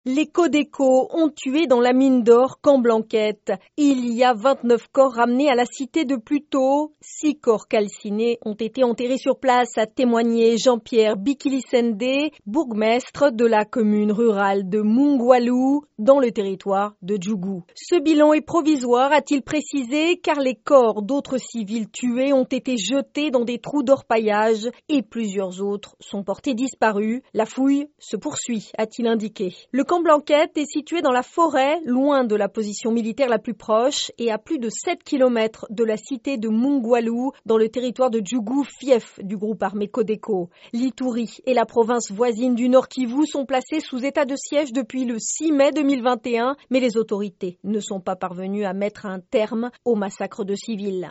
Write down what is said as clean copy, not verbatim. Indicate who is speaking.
Speaker 1: Les Codeco ont tué dans la mine d'or Camp-Blanquette. Il y a 29 corps ramenés à la cité de Pluto. 6 corps calcinés ont été enterrés sur place, a témoigné Jean-Pierre Bikilisende, bourgmestre de la commune rurale de Mungwalu, dans le territoire de Djougou. Ce bilan est provisoire, a-t-il précisé, car les corps d'autres civils tués ont été jetés dans des trous d'orpaillage et plusieurs autres sont portés disparus. La fouille se poursuit, a-t-il indiqué. Le Camp-Blanquette est situé dans la forêt, loin de la position militaire la plus proche et à plus de 7 km de la cité de Mungwalu, dans le territoire de Djougou, fief du groupe armé Codeco. L'Ituri et la province voisine du Nord Kivu sont placés sous état de siège depuis le 6 mai 2021, mais les autorités ne sont pas parvenues à mettre un terme au massacre de civils.